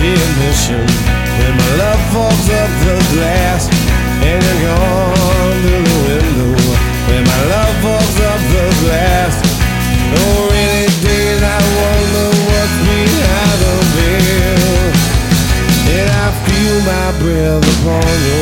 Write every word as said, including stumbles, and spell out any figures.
admission when my love falls up the glass and you're gone through the window. When my love falls up the glass, oh rainy days I wonder what's behind the veil, and I feel my breath upon you.